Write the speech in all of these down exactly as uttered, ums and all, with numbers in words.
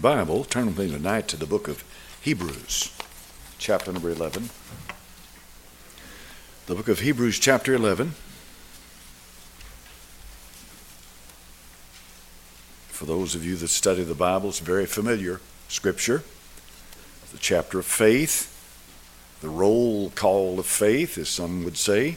Bible, turn with me tonight to the book of Hebrews, chapter number eleven. The book of Hebrews, chapter eleven. For those of you that study the Bible, it's very familiar scripture. The chapter of faith, the roll call of faith, as some would say.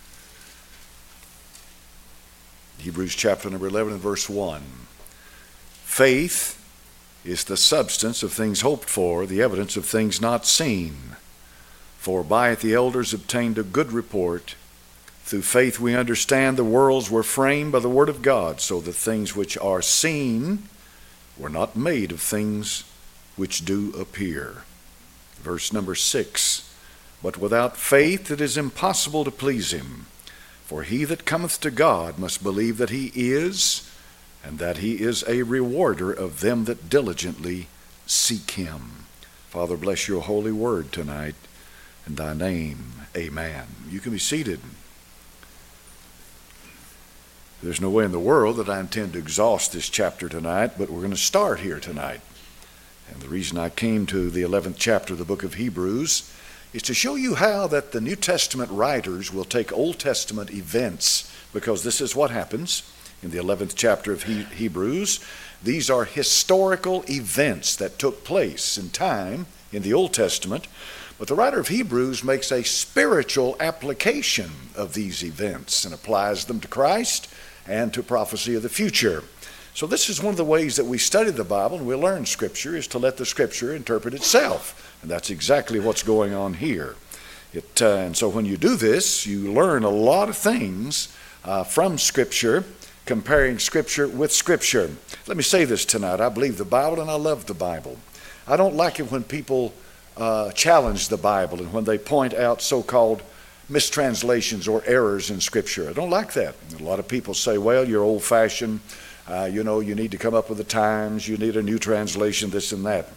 Hebrews chapter number eleven and verse one. Faith is the substance of things hoped for, the evidence of things not seen. For by it the elders obtained a good report. Through faith we understand the worlds were framed by the word of God, so that things which are seen were not made of things which do appear. Verse number six. But without faith it is impossible to please him. For he that cometh to God must believe that he is, and that he is a rewarder of them that diligently seek him. Father, bless your holy word tonight. In thy name, amen. You can be seated. There's no way in the world that I intend to exhaust this chapter tonight, but we're going to start here tonight. And the reason I came to the eleventh chapter of the book of Hebrews is to show you how that the New Testament writers will take Old Testament events, because this is what happens in the eleventh chapter of he- Hebrews. These are historical events that took place in time in the Old Testament, but the writer of Hebrews makes a spiritual application of these events and applies them to Christ and to prophecy of the future. So this is one of the ways that we study the Bible and we learn Scripture, is to let the Scripture interpret itself. And that's exactly what's going on here. It, uh, and so when you do this, you learn a lot of things uh, from Scripture, comparing Scripture with Scripture. Let me say this tonight. I believe the Bible and I love the Bible. I don't like it when people uh, challenge the Bible and when they point out so-called mistranslations or errors in Scripture. I don't like that. A lot of people say, well, you're old-fashioned. Uh, you know, you need to come up with the times. You need a new translation, this and that.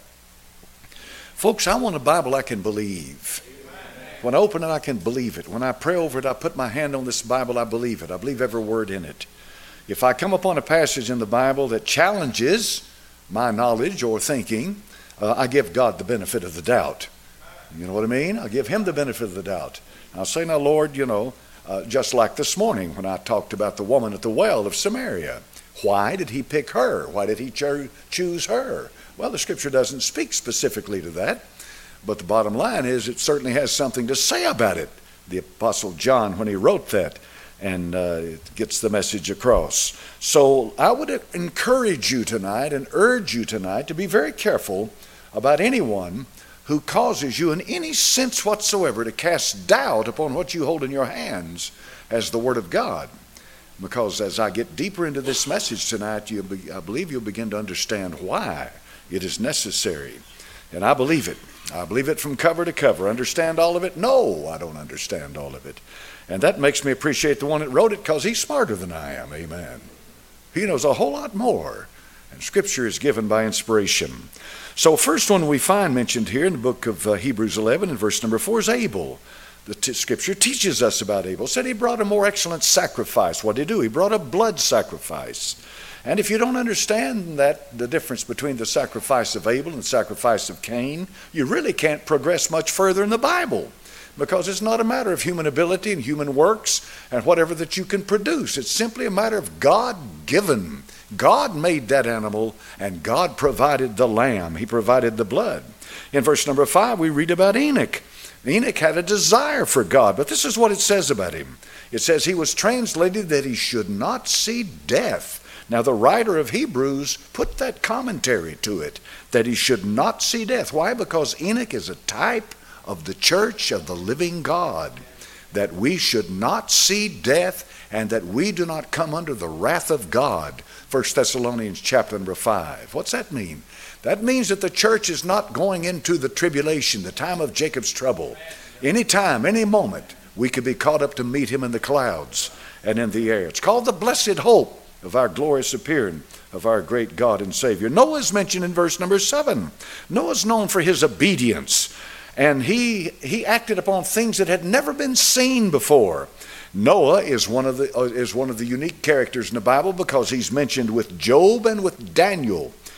Folks, I want a Bible I can believe. When I open it, I can believe it. When I pray over it, I put my hand on this Bible, I believe it. I believe every word in it. If I come upon a passage in the Bible that challenges my knowledge or thinking, uh, I give God the benefit of the doubt. You know what I mean? I give him the benefit of the doubt. I'll say, now, Lord, you know, uh, just like this morning when I talked about the woman at the well of Samaria. Why did he pick her? Why did he cho- choose her? Well, the Scripture doesn't speak specifically to that, but the bottom line is it certainly has something to say about it. The Apostle John, when he wrote that, and uh, it gets the message across. So I would encourage you tonight and urge you tonight to be very careful about anyone who causes you in any sense whatsoever to cast doubt upon what you hold in your hands as the Word of God. Because as I get deeper into this message tonight, you'll be, I believe you'll begin to understand why it is necessary. And I believe it. I believe it from cover to cover. Understand all of it? No, I don't understand all of it. And that makes me appreciate the one that wrote it, because he's smarter than I am. Amen. He knows a whole lot more. And Scripture is given by inspiration. So first one we find mentioned here in the book of uh, Hebrews eleven and verse number four is Abel. The t- Scripture teaches us about Abel. It said he brought a more excellent sacrifice. What did he do? He brought a blood sacrifice. And if you don't understand that, the difference between the sacrifice of Abel and the sacrifice of Cain, you really can't progress much further in the Bible. Because it's not a matter of human ability and human works and whatever that you can produce. It's simply a matter of God-given. God made that animal and God provided the lamb. He provided the blood. In verse number five, we read about Enoch. Enoch had a desire for God, but this is what it says about him. It says he was translated that he should not see death. Now the writer of Hebrews put that commentary to it, that he should not see death. Why? Because Enoch is a type of the church of the living God, that we should not see death and that we do not come under the wrath of God. First Thessalonians chapter number five. What's that mean? That means that the church is not going into the tribulation, the time of Jacob's trouble. Any time, any moment, we could be caught up to meet him in the clouds and in the air. It's called the blessed hope of our glorious appearing of our great God and Savior. Noah is mentioned in verse number seven. Noah's known for his obedience. And he he acted upon things that had never been seen before. Noah is one of the uh, is one of the unique characters in the Bible because he's mentioned with Job and with Daniel.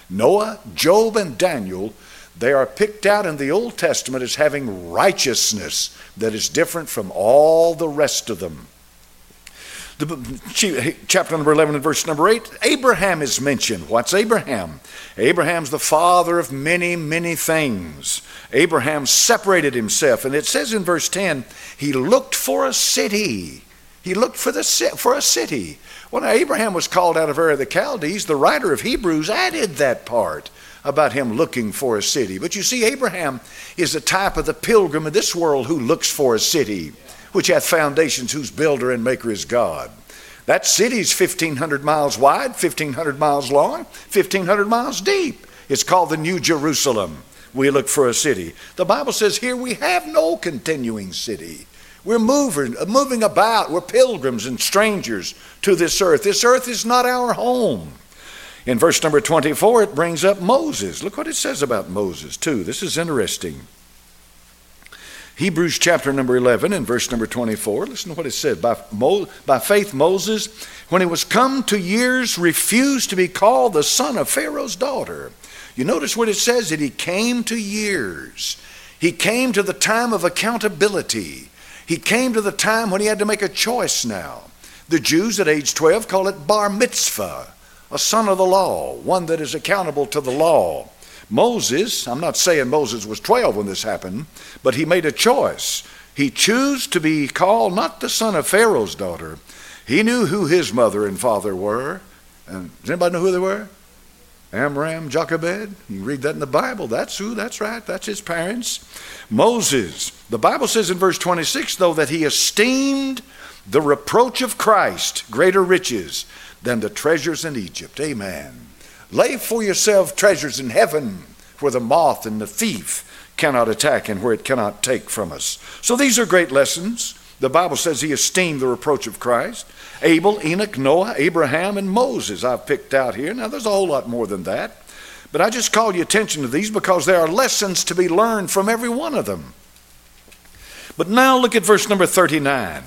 Noah, Job, and Daniel, they are picked out in the Old Testament as having righteousness that is different from all the rest of them. The, chapter number eleven and verse number eight, Abraham is mentioned. What's Abraham? Abraham's the father of many, many things. Abraham separated himself, and it says in verse ten, he looked for a city. He looked for, the, for a city. When Abraham was called out of Ur of the Chaldees, the writer of Hebrews added that part about him looking for a city. But you see, Abraham is a type of the pilgrim of this world who looks for a city, which hath foundations, whose builder and maker is God. That city's fifteen hundred miles wide, fifteen hundred miles long, fifteen hundred miles deep. It's called the New Jerusalem. We look for a city. The Bible says here we have no continuing city. We're moving, moving about. We're pilgrims and strangers to this earth. This earth is not our home. In verse number twenty-four, it brings up Moses. Look what it says about Moses, too. This is interesting. Hebrews chapter number eleven and verse number twenty-four. Listen to what it said. By, Mo, by faith Moses, when he was come to years, refused to be called the son of Pharaoh's daughter. You notice what it says, that he came to years. He came to the time of accountability. He came to the time when he had to make a choice now. The Jews at age twelve call it bar mitzvah, a son of the law, one that is accountable to the law. Moses, I'm not saying Moses was twelve when this happened, but he made a choice. He chose to be called not the son of Pharaoh's daughter. He knew who his mother and father were. And does anybody know who they were? Amram, Jochebed. You read that in the Bible. That's who, that's right. That's his parents. Moses, the Bible says in verse twenty-six, though, that he esteemed the reproach of Christ greater riches than the treasures in Egypt. Amen. Lay for yourself treasures in heaven, where the moth and the thief cannot attack and where it cannot take from us. So these are great lessons. The Bible says he esteemed the reproach of Christ. Abel, Enoch, Noah, Abraham, and Moses I've picked out here. Now there's a whole lot more than that. But I just call your attention to these because there are lessons to be learned from every one of them. But now look at verse number thirty-nine.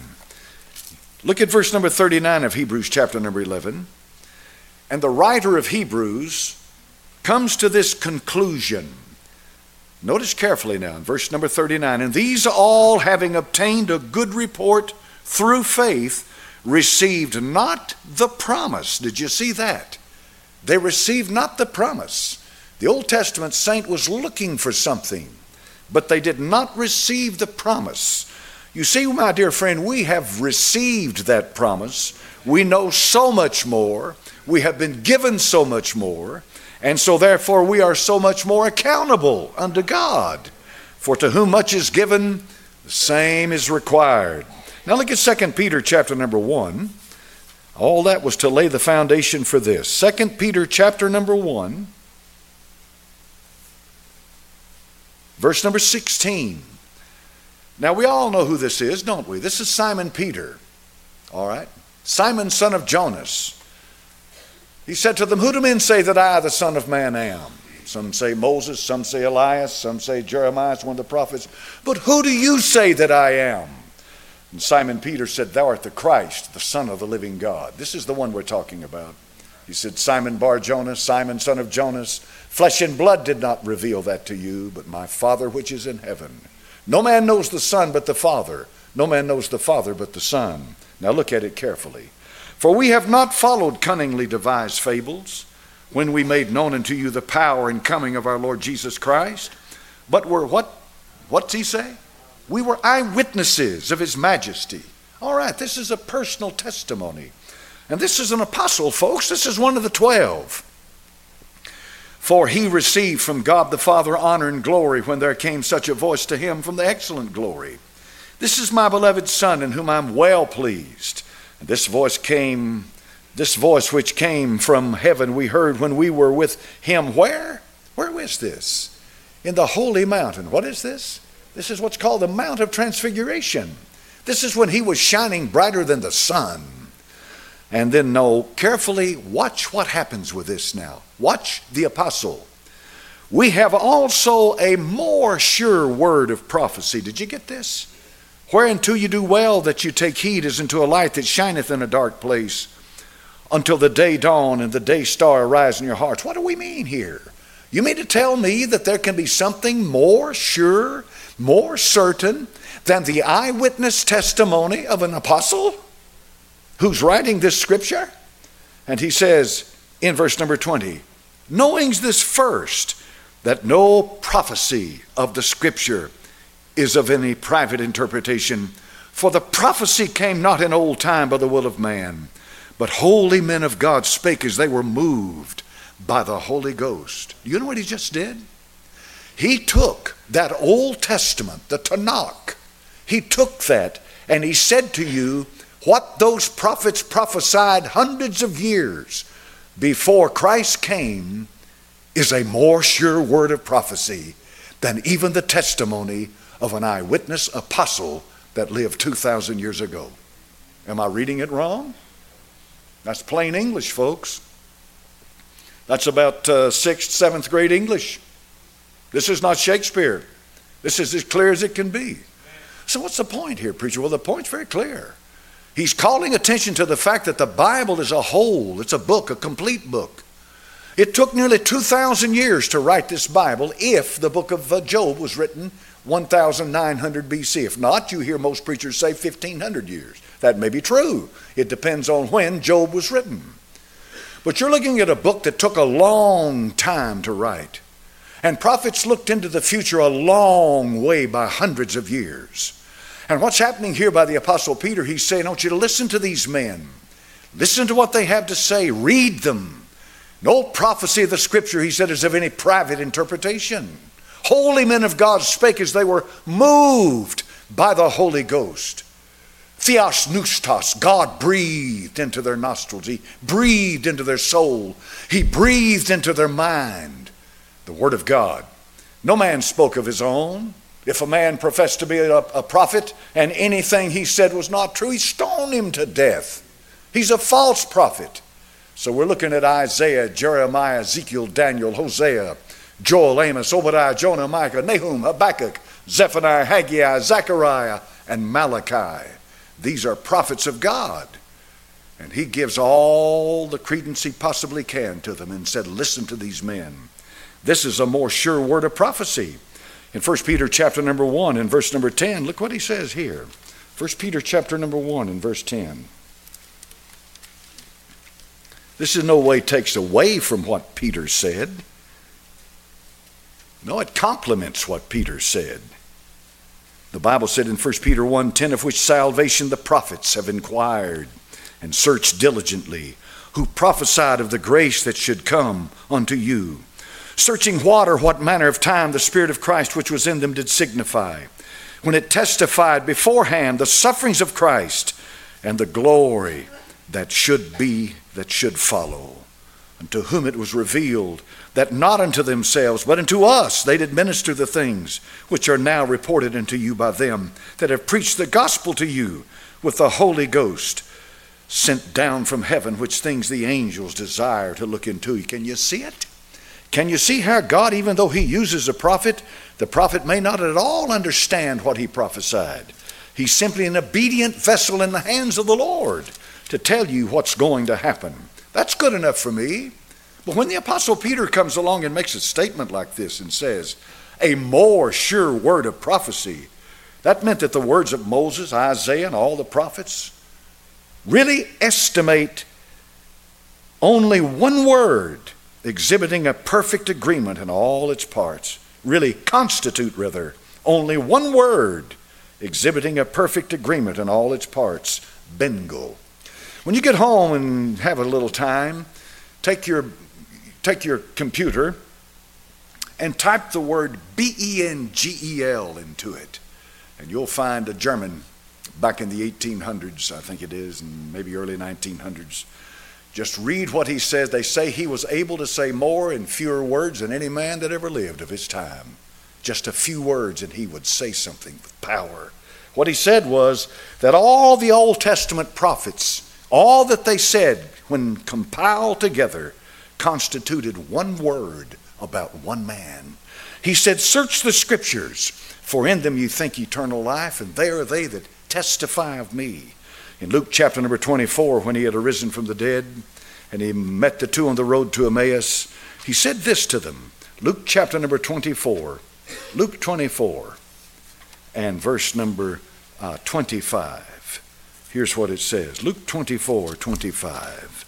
Look at verse number thirty-nine of Hebrews chapter number eleven. And the writer of Hebrews comes to this conclusion. Notice carefully now in verse number thirty-nine. And these all, having obtained a good report through faith, received not the promise. Did you see that? They received not the promise. The Old Testament saint was looking for something, but they did not receive the promise. You see, my dear friend, we have received that promise. We know so much more. We have been given so much more. And so therefore we are so much more accountable unto God. For to whom much is given, the same is required. Now look at Second Peter chapter number one. All that was to lay the foundation for this. Second Peter chapter number one, verse number sixteen. Now we all know who this is, don't we? This is Simon Peter. All right? Simon, son of Jonas. He said to them, who do men say that I, the Son of Man, am? Some say Moses, some say Elias, some say Jeremiah, one of the prophets. But who do you say that I am? And Simon Peter said, thou art the Christ, the Son of the living God. This is the one we're talking about. He said, Simon Bar-Jonas, Simon, son of Jonas, flesh and blood did not reveal that to you, but my Father which is in heaven. No man knows the Son but the Father. No man knows the Father but the Son. Now look at it carefully. For we have not followed cunningly devised fables, when we made known unto you the power and coming of our Lord Jesus Christ, but were what? What's he say? We were eyewitnesses of his majesty. All right, this is a personal testimony. And this is an apostle, folks. This is one of the twelve. For he received from God the Father honor and glory when there came such a voice to him from the excellent glory. This is my beloved Son, in whom I'm well pleased. And this voice came, this voice which came from heaven we heard when we were with him. Where? Where is this? In the holy mountain. What is this? This is what's called the Mount of Transfiguration. This is when he was shining brighter than the sun. And then, no, carefully watch what happens with this now. Watch the apostle. We have also a more sure word of prophecy. Did you get this? Whereunto you do well that you take heed as into a light that shineth in a dark place, until the day dawn and the day star arise in your hearts. What do we mean here? You mean to tell me that there can be something more sure, more certain than the eyewitness testimony of an apostle who's writing this scripture? And he says in verse number twenty, knowing this first, that no prophecy of the scripture is of any private interpretation. For the prophecy came not in old time by the will of man, but holy men of God spake as they were moved by the Holy Ghost. You know what he just did? He took that Old Testament, the Tanakh, he took that and he said to you what those prophets prophesied hundreds of years before Christ came is a more sure word of prophecy than even the testimony of an eyewitness apostle that lived two thousand years ago. Am I reading it wrong? That's plain English, folks. That's about uh, sixth, seventh grade English. This is not Shakespeare. This is as clear as it can be. So what's the point here, preacher? Well, the point's very clear. He's calling attention to the fact that the Bible is a whole. It's a book, a complete book. It took nearly two thousand years to write this Bible if the book of uh, Job was written one thousand nine hundred B C. If not, you hear most preachers say fifteen hundred years. That may be true. It depends on when Job was written. But you're looking at a book that took a long time to write. And prophets looked into the future a long way by hundreds of years. And what's happening here by the Apostle Peter, he's saying, I want you to listen to these men. Listen to what they have to say. Read them. No prophecy of the scripture, he said, is of any private interpretation. Holy men of God spake as they were moved by the Holy Ghost. Theos noustos, God breathed into their nostrils. He breathed into their soul. He breathed into their mind the word of God. No man spoke of his own. If a man professed to be a, a prophet and anything he said was not true, he stoned him to death. He's a false prophet. So we're looking at Isaiah, Jeremiah, Ezekiel, Daniel, Hosea, Joel, Amos, Obadiah, Jonah, Micah, Nahum, Habakkuk, Zephaniah, Haggai, Zechariah, and Malachi. These are prophets of God. And he gives all the credence he possibly can to them and said, listen to these men. This is a more sure word of prophecy. In First Peter chapter number one and verse number ten, look what he says here. First Peter chapter number one and verse ten. This in no way takes away from what Peter said. No, it complements what Peter said. The Bible said in First Peter one ten, of which salvation the prophets have inquired and searched diligently, who prophesied of the grace that should come unto you, searching what or what manner of time the Spirit of Christ which was in them did signify, when it testified beforehand the sufferings of Christ and the glory that should be, that should follow, unto whom it was revealed that not unto themselves, but unto us they did minister the things which are now reported unto you by them that have preached the gospel to you with the Holy Ghost sent down from heaven, which things the angels desire to look into. Can you see it? Can you see how God, even though he uses a prophet, the prophet may not at all understand what he prophesied. He's simply an obedient vessel in the hands of the Lord to tell you what's going to happen. That's good enough for me. But when the Apostle Peter comes along and makes a statement like this and says, a more sure word of prophecy, that meant that the words of Moses, Isaiah, and all the prophets really estimate only one word exhibiting a perfect agreement in all its parts. Really constitute, rather, only one word exhibiting a perfect agreement in all its parts. Bingo. When you get home and have a little time, take your take your computer and type the word B E N G E L into it, and you'll find a German back in the eighteen hundreds, I think it is, and maybe early nineteen hundreds. Just read what he says. They say he was able to say more in fewer words than any man that ever lived of his time. Just a few words and he would say something with power. What he said was that all the Old Testament prophets, all that they said when compiled together, constituted one word about one man. He said, search the scriptures, for in them you think eternal life, and they are they that testify of me. In Luke chapter number twenty-four, when he had arisen from the dead, and he met the two on the road to Emmaus, he said this to them. Luke chapter number twenty-four. Luke twenty-four and verse number uh, twenty-five. Here's what it says. Luke twenty-four, twenty-five.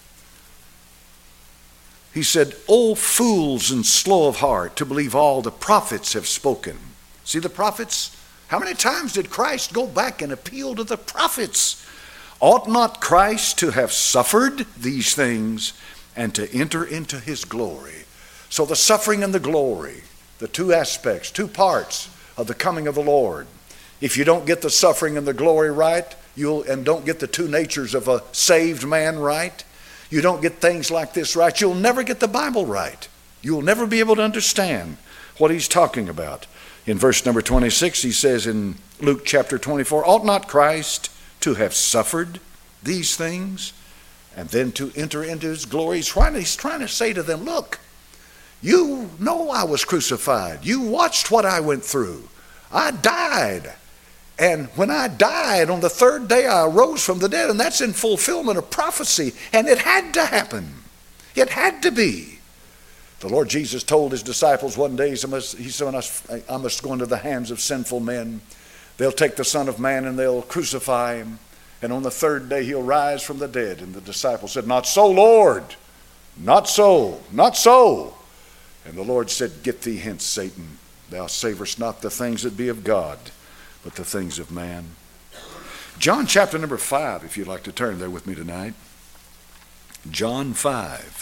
He said, "O fools and slow of heart to believe all the prophets have spoken." See the prophets? How many times did Christ go back and appeal to the prophets? "Ought not Christ to have suffered these things and to enter into his glory?" So the suffering and the glory, the two aspects, two parts of the coming of the Lord. If you don't get the suffering and the glory right, you'll and don't get the two natures of a saved man right, you don't get things like this right, you'll never get the Bible right. You'll never be able to understand what he's talking about. In verse number twenty-six, he says in Luke chapter twenty-four, "Ought not Christ to have suffered these things and then to enter into his glory?" He's trying, he's trying to say to them, look, you know I was crucified. You watched what I went through. I died. And when I died, on the third day I arose from the dead, and that's in fulfillment of prophecy. And it had to happen. It had to be. The Lord Jesus told his disciples one day, he said, I must go into the hands of sinful men. They'll take the Son of Man and they'll crucify him. And on the third day he'll rise from the dead. And the disciples said, "Not so, Lord. Not so. Not so." And the Lord said, "Get thee hence, Satan. Thou savorest not the things that be of God, but the things of man." John chapter number five, if you'd like to turn there with me tonight. John five.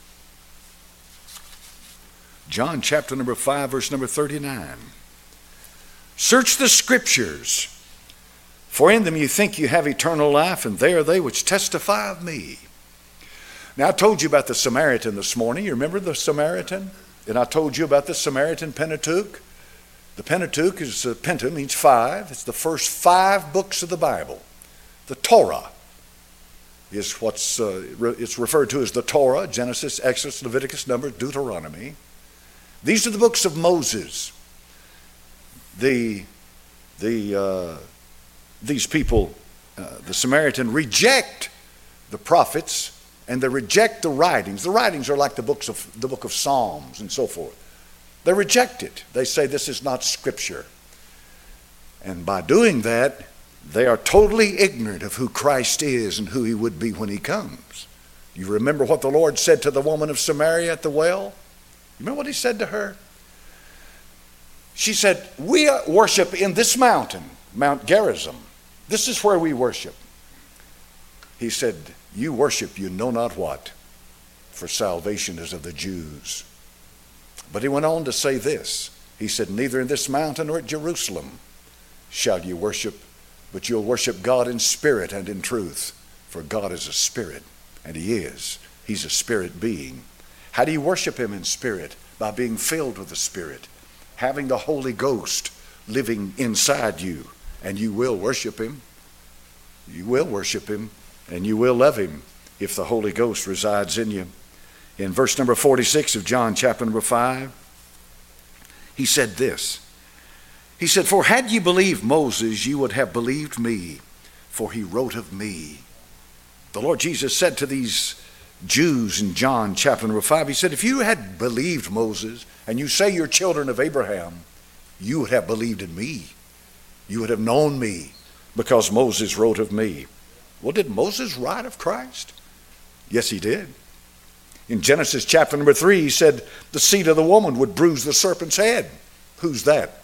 John chapter number five, verse number thirty-nine. "Search the scriptures, for in them you think you have eternal life, and they are they which testify of me." Now I told you about the Samaritan this morning. You remember the Samaritan? And I told you about the Samaritan Pentateuch. The Pentateuch is, uh, penta means five. It's the first five books of the Bible. The Torah is what's, uh, re- it's referred to as the Torah, Genesis, Exodus, Leviticus, Numbers, Deuteronomy. These are the books of Moses. The, the, uh, these people, uh, the Samaritan, reject the prophets, and they reject the writings. The writings are like the books of the book of Psalms and so forth. They reject it. They say this is not scripture. And by doing that, they are totally ignorant of who Christ is and who he would be when he comes. You remember what the Lord said to the woman of Samaria at the well? You remember what he said to her? She said, "We worship in this mountain, Mount Gerizim. This is where we worship." He said, "You worship you know not what, for salvation is of the Jews." But he went on to say this. He said, "Neither in this mountain nor at Jerusalem shall you worship, but you'll worship God in spirit and in truth. For God is a spirit, and he is. He's a spirit being." How do you worship him in spirit? By being filled with the Spirit, having the Holy Ghost living inside you, and you will worship him. You will worship him, and you will love him if the Holy Ghost resides in you. In verse number forty-six of John chapter number five, he said this. He said, "For had ye believed Moses, you would have believed me, for he wrote of me." The Lord Jesus said to these Jews in John chapter number five, he said, if you had believed Moses, and you say you're children of Abraham, you would have believed in me. You would have known me, because Moses wrote of me. Well, did Moses write of Christ? Yes, he did. In Genesis chapter number three, he said the seed of the woman would bruise the serpent's head. Who's that?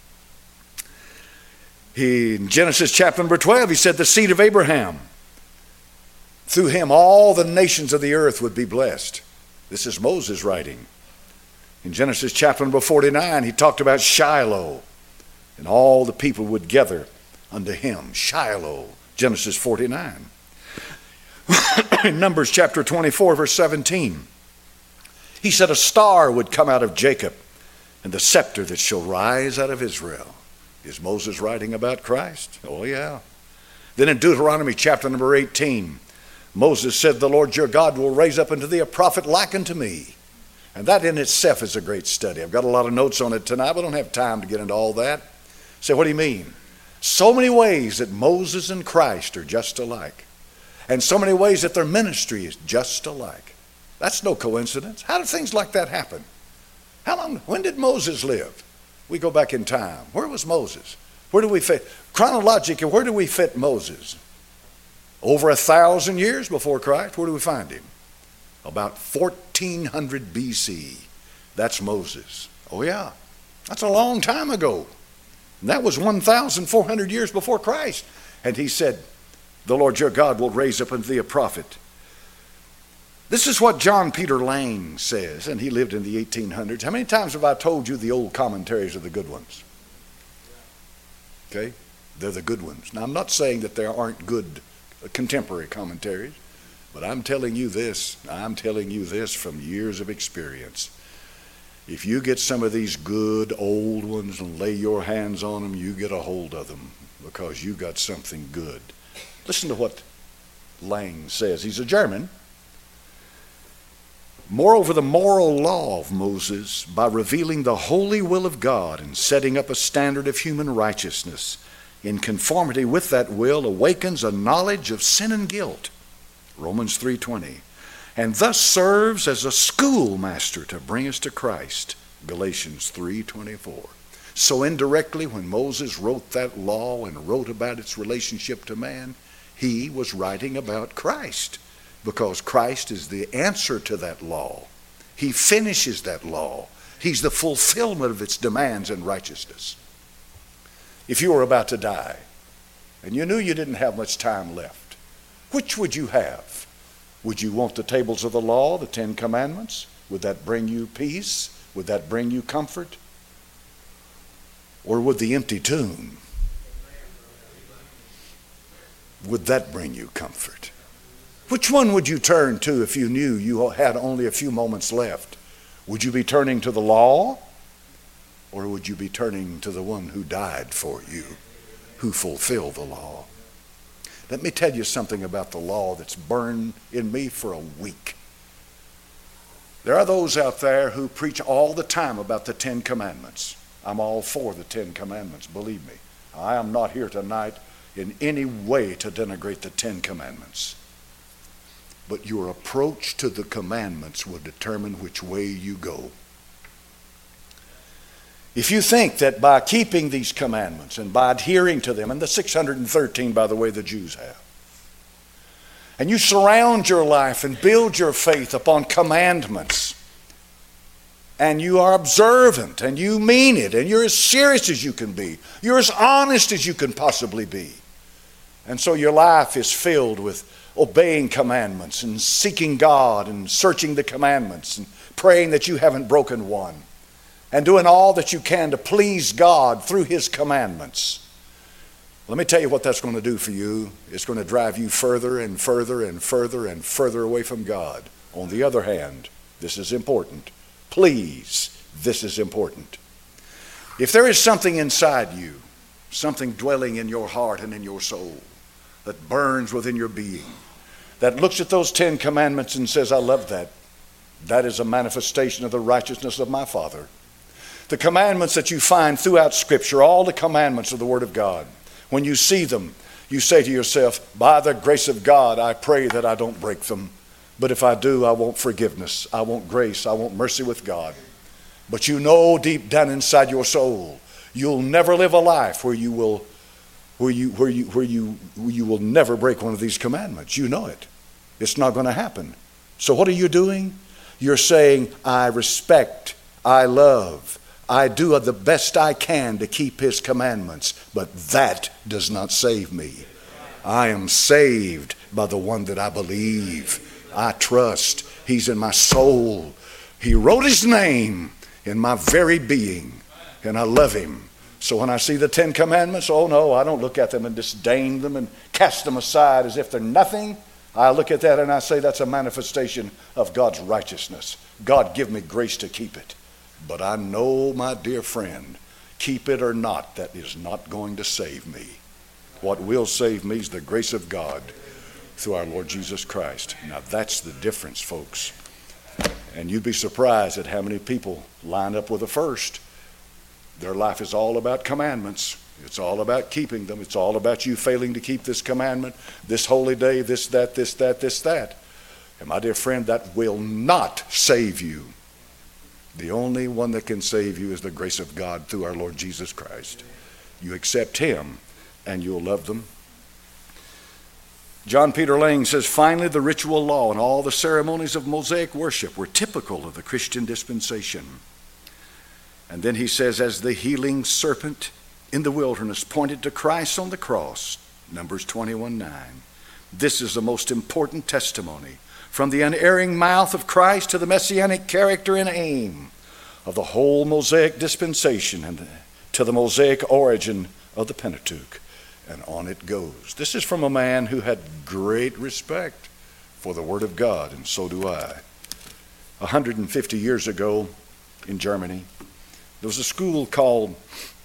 He, in Genesis chapter number twelve, he said the seed of Abraham. Through him all the nations of the earth would be blessed. This is Moses writing. In Genesis chapter number forty-nine, he talked about Shiloh, and all the people would gather unto him. Shiloh, Genesis forty-nine. In Numbers chapter twenty-four, verse seventeen, he said a star would come out of Jacob, and the scepter that shall rise out of Israel. Is Moses writing about Christ? Oh, yeah. Then in Deuteronomy chapter number eighteen, Moses said, the Lord your God will raise up unto thee a prophet like unto me. And that in itself is a great study. I've got a lot of notes on it tonight, but I don't have time to get into all that. So what do you mean? So many ways that Moses and Christ are just alike. And so many ways that their ministry is just alike. That's no coincidence. How do things like that happen? How long, when did Moses live? We go back in time. Where was Moses? Where do we fit? Chronologically, where do we fit Moses? Over a thousand years before Christ. Where do we find him? About fourteen hundred B C. That's Moses. Oh yeah, that's a long time ago. And that was one thousand four hundred years before Christ. And he said, the Lord your God will raise up unto thee a prophet. This is what John Peter Lang says, and he lived in the eighteen hundreds. How many times have I told you the old commentaries are the good ones? Okay? They're the good ones. Now, I'm not saying that there aren't good contemporary commentaries, but I'm telling you this. I'm telling you this from years of experience. If you get some of these good old ones and lay your hands on them, you get a hold of them because you got something good. Listen to what Lang says. He's a German. Moreover, the moral law of Moses, by revealing the holy will of God and setting up a standard of human righteousness, in conformity with that will, awakens a knowledge of sin and guilt, Romans three twenty, and thus serves as a schoolmaster to bring us to Christ, Galatians three twenty-four. So indirectly, when Moses wrote that law and wrote about its relationship to man, he was writing about Christ, because Christ is the answer to that law. He finishes that law. He's the fulfillment of its demands and righteousness. If you were about to die and you knew you didn't have much time left, which would you have? Would you want the tables of the law, the Ten Commandments? Would that bring you peace? Would that bring you comfort? Or would the empty tomb, would that bring you comfort? Which one would you turn to if you knew you had only a few moments left? Would you be turning to the law? Or would you be turning to the one who died for you, who fulfilled the law? Let me tell you something about the law that's burned in me for a week. There are those out there who preach all the time about the Ten Commandments. I'm all for the Ten Commandments, believe me. I am not here tonight in any way to denigrate the Ten Commandments. But your approach to the commandments will determine which way you go. If you think that by keeping these commandments and by adhering to them, and the six hundred thirteen, by the way, the Jews have, and you surround your life and build your faith upon commandments, and you are observant, and you mean it, and you're as serious as you can be, you're as honest as you can possibly be, and so your life is filled with obeying commandments and seeking God and searching the commandments and praying that you haven't broken one, and doing all that you can to please God through His commandments. Let me tell you what that's going to do for you. It's going to drive you further and further and further and further away from God. On the other hand, this is important. Please, this is important. If there is something inside you, something dwelling in your heart and in your soul that burns within your being, that looks at those Ten Commandments and says, I love that. That is a manifestation of the righteousness of my Father. The commandments that you find throughout Scripture, all the commandments of the Word of God, when you see them, you say to yourself, by the grace of God, I pray that I don't break them. But if I do, I want forgiveness. I want grace. I want mercy with God. But you know deep down inside your soul, you'll never live a life where you will where you where you where you where you will never break one of these commandments. You know it. It's not going to happen. So what are you doing? You're saying, I respect, I love, I do the best I can to keep His commandments, but that does not save me. I am saved by the one that I believe, I trust. He's in my soul. He wrote His name in my very being, and I love Him. So when I see the Ten Commandments, oh no, I don't look at them and disdain them and cast them aside as if they're nothing. I look at that and I say that's a manifestation of God's righteousness. God, give me grace to keep it. But I know, my dear friend, keep it or not, that is not going to save me. What will save me is the grace of God through our Lord Jesus Christ. Now that's the difference, folks. And you'd be surprised at how many people line up with the first. Their life is all about commandments. It's all about keeping them. It's all about you failing to keep this commandment, this holy day, this, that, this, that, this, that. And my dear friend, that will not save you. The only one that can save you is the grace of God through our Lord Jesus Christ. You accept him and you'll love them. John Peter Lang says, finally, the ritual law and all the ceremonies of Mosaic worship were typical of the Christian dispensation. And then he says, as the healing serpent in the wilderness pointed to Christ on the cross, Numbers twenty-one nine, this is the most important testimony from the unerring mouth of Christ to the messianic character and aim of the whole Mosaic dispensation and to the Mosaic origin of the Pentateuch. And on it goes. This is from a man who had great respect for the Word of God, and so do I. one hundred fifty years ago in Germany, there was a school called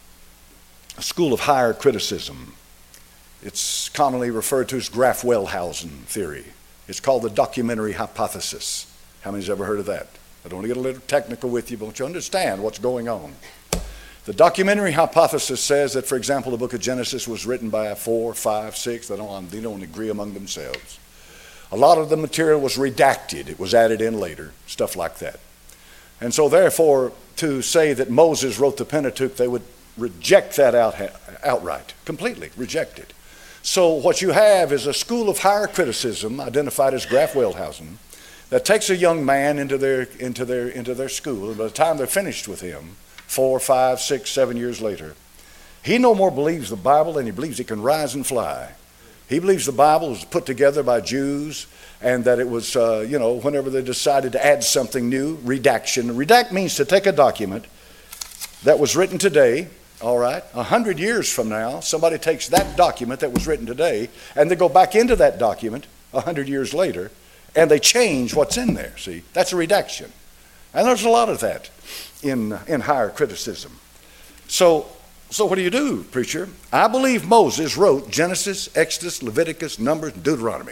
a School of Higher Criticism. It's commonly referred to as Graf Wellhausen theory. It's called the documentary hypothesis. How many's ever heard of that? I don't want to get a little technical with you, but I want you to understand what's going on. The documentary hypothesis says that, for example, the book of Genesis was written by four, five, six. They don't, they don't agree among themselves. A lot of the material was redacted. It was added in later, stuff like that. And so therefore, to say that Moses wrote the Pentateuch, they would reject that out, outright, completely reject it. So what you have is a school of higher criticism, identified as Graf Wellhausen, that takes a young man into their, into their, into their school, and by the time they're finished with him, four, five, six, seven years later, he no more believes the Bible than he believes he can rise and fly. He believes the Bible was put together by Jews, and that it was, uh, you know, whenever they decided to add something new, redaction. Redact means to take a document that was written today, all right, a hundred years from now, somebody takes that document that was written today, and they go back into that document a hundred years later, and they change what's in there, see? That's a redaction. And there's a lot of that in, in higher criticism. So, so what do you do, preacher? I believe Moses wrote Genesis, Exodus, Leviticus, Numbers, and Deuteronomy.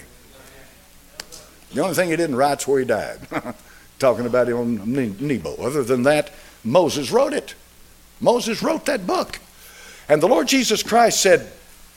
The only thing he didn't write is where he died. Talking about him on Nebo. Other than that, Moses wrote it. Moses wrote that book. And the Lord Jesus Christ said,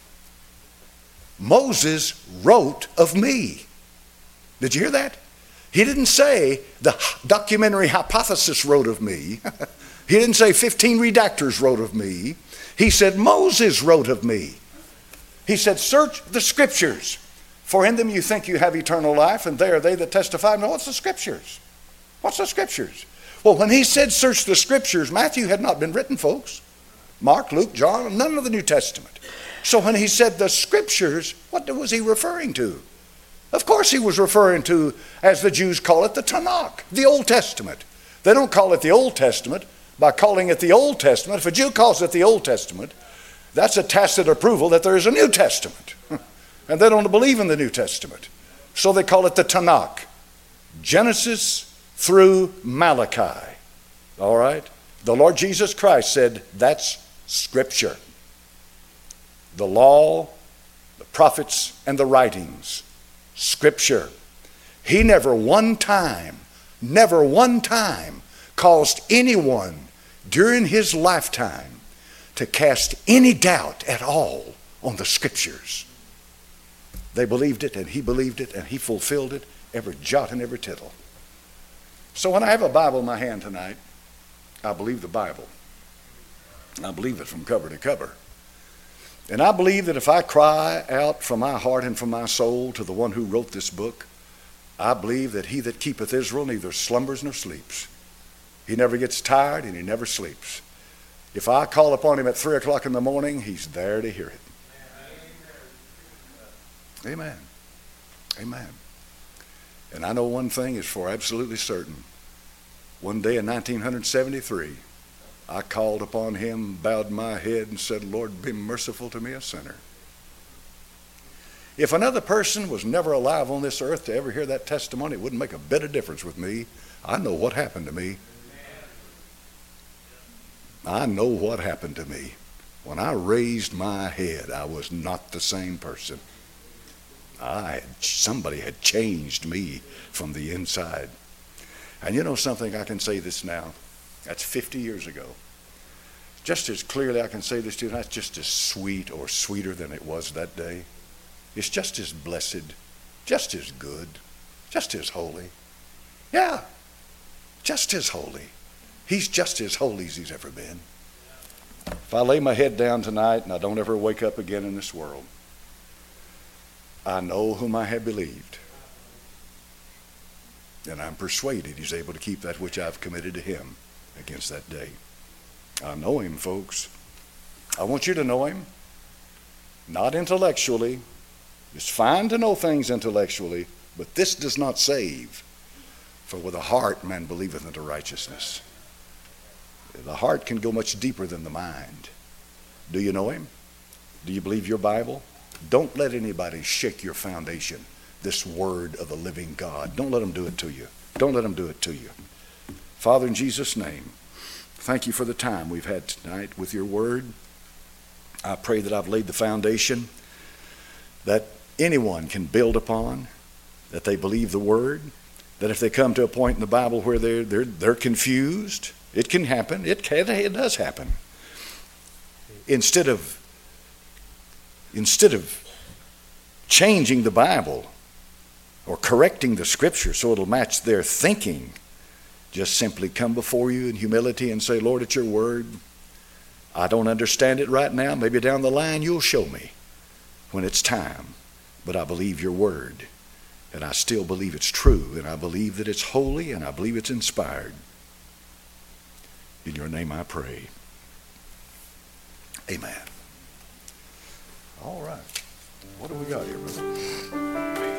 Moses wrote of me. Did you hear that? He didn't say the documentary hypothesis wrote of me. He didn't say fifteen redactors wrote of me. He said Moses wrote of me. He said, search the scriptures, for in them you think you have eternal life, and they are they that testify. No, what's the scriptures? What's the scriptures? Well, when he said search the scriptures, Matthew had not been written, folks. Mark, Luke, John, none of the New Testament. So when he said the scriptures, what was he referring to? Of course he was referring to, as the Jews call it, the Tanakh, the Old Testament. They don't call it the Old Testament by calling it the Old Testament. If a Jew calls it the Old Testament, that's a tacit approval that there is a New Testament. And they don't believe in the New Testament. So they call it the Tanakh. Genesis through Malachi. All right? The Lord Jesus Christ said that's Scripture. The law, the prophets, and the writings. Scripture. He never one time, never one time caused anyone during his lifetime to cast any doubt at all on the Scriptures. They believed it, and he believed it, and he fulfilled it, every jot and every tittle. So when I have a Bible in my hand tonight, I believe the Bible. I believe it from cover to cover. And I believe that if I cry out from my heart and from my soul to the one who wrote this book, I believe that he that keepeth Israel neither slumbers nor sleeps. He never gets tired and he never sleeps. If I call upon him at three o'clock in the morning, he's there to hear it. Amen. Amen. And I know one thing is for absolutely certain. One day in nineteen seventy-three, I called upon him, bowed my head, and said, Lord, be merciful to me, a sinner. If another person was never alive on this earth to ever hear that testimony, it wouldn't make a bit of difference with me. I know what happened to me. I know what happened to me. When I raised my head, I was not the same person. I had, somebody had changed me from the inside. And you know something, I can say this now. That's fifty years ago. Just as clearly I can say this to you tonight, it's just as sweet or sweeter than it was that day. It's just as blessed, just as good, just as holy. Yeah, just as holy. He's just as holy as he's ever been. If I lay my head down tonight and I don't ever wake up again in this world, I know whom I have believed. And I'm persuaded he's able to keep that which I've committed to him against that day. I know him, folks. I want you to know him. Not intellectually. It's fine to know things intellectually, but this does not save. For with the heart man believeth unto righteousness. The heart can go much deeper than the mind. Do you know him? Do you believe your Bible? Don't let anybody shake your foundation, this word of the living God. Don't let them do it to you. Don't let them do it to you. Father, in Jesus' name, thank you for the time we've had tonight with your word. I pray that I've laid the foundation that anyone can build upon, that they believe the word, that if they come to a point in the Bible where they're, they're, they're confused, it can happen. It can, it does happen. Instead of instead of changing the Bible or correcting the Scripture so it'll match their thinking, just simply come before you in humility and say, Lord, it's your word. I don't understand it right now. Maybe down the line you'll show me when it's time. But I believe your word. And I still believe it's true. And I believe that it's holy. And I believe it's inspired. In your name I pray. Amen. All right. What do we got here, brother?